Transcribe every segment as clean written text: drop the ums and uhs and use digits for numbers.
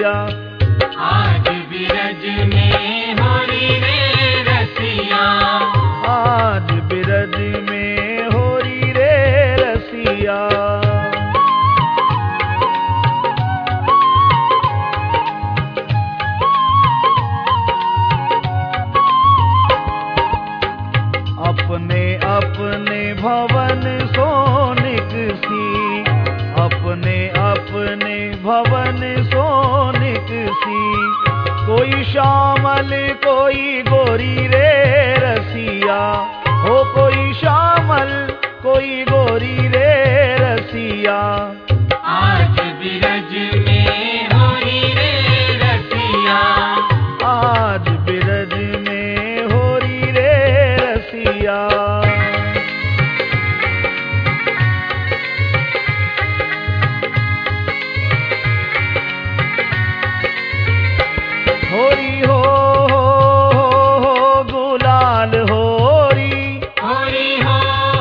रसिया। आज बिरज में होरी रे रसिया। आज बिरज में होरी रे रसिया। अपने अपने भवन सोनिक सी, अपने अपने भवन सोनिक सी, कोई श्यामल कोई गोरी रे रसिया। हो कोई श्यामल कोई गोरी रे रसिया। आज बिरज में होरी रे रसिया। आज बिरज में होरी रे रसिया। होरी हो गुलाल होरी। होरी हो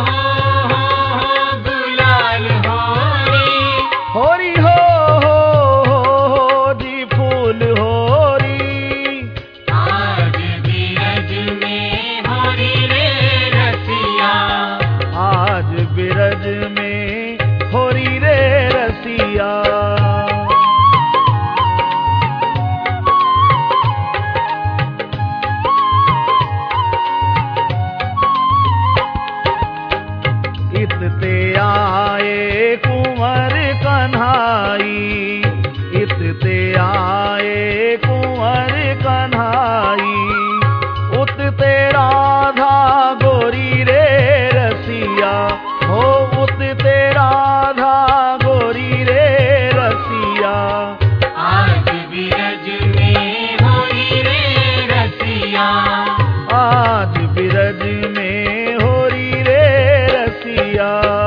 गुलाल होरी। होरी हो जी फूल होरी। आज बिरज में होरी रे रसिया। आज बिरज में होरी रे रसिया। इतते आए कुंवर कन्हाई। इतते आए कुंवर कन्हाई। उतते राधा गोरी रे रसिया। हो उतते राधा गोरी रे रसिया। आज बिरज में होरी रे रसिया। आज बिरज में होरी रे रसिया।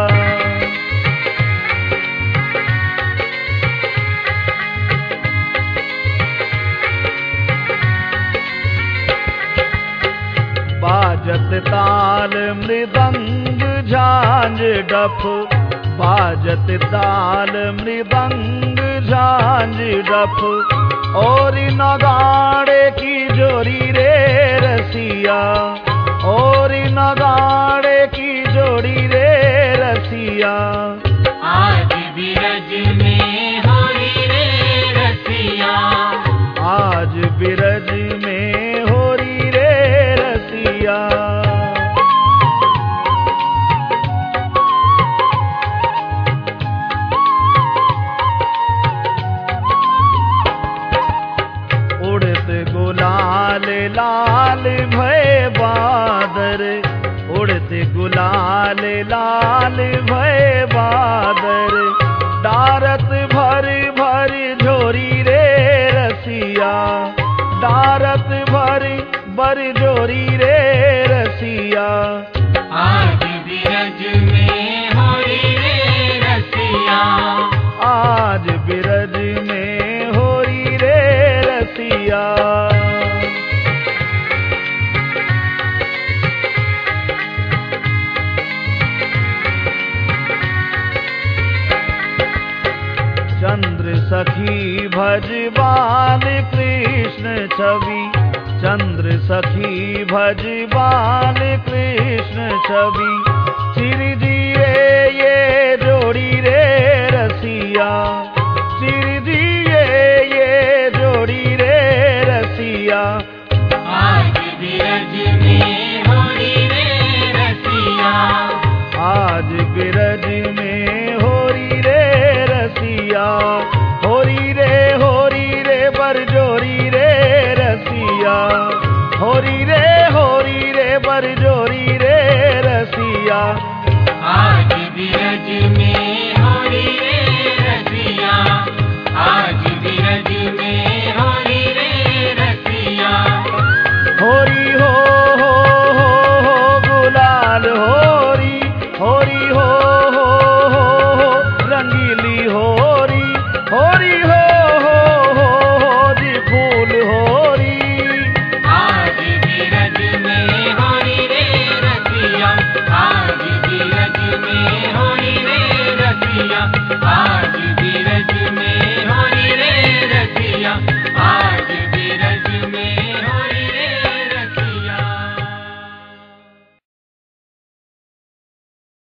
बाजत ताल मृदंग झांझ डफ। बाजत ताल मृदंग झांझ डफ। और नगाड़े की जोरी रे रसिया। और नगाड़े की जोड़ी रे रसिया। आज बिरज में होरी रे रसिया। आज बिरज में होरी रे रसिया। उड़त गुलाल लाल भय बादर। उड़त गुलाल लाल भय बादर। डारत भर भर झोरी रे रसिया। डारत भर भर झोरी रे रसिया। आज बिरज में होरी रे रसिया। आज बिरज में होरी रे रसिया। चंद्र सखी भजबान कृष्ण छवि। चंद्र सखी भजबान कृष्ण छवि। चिरजीवे ये जोड़ी रे रसिया।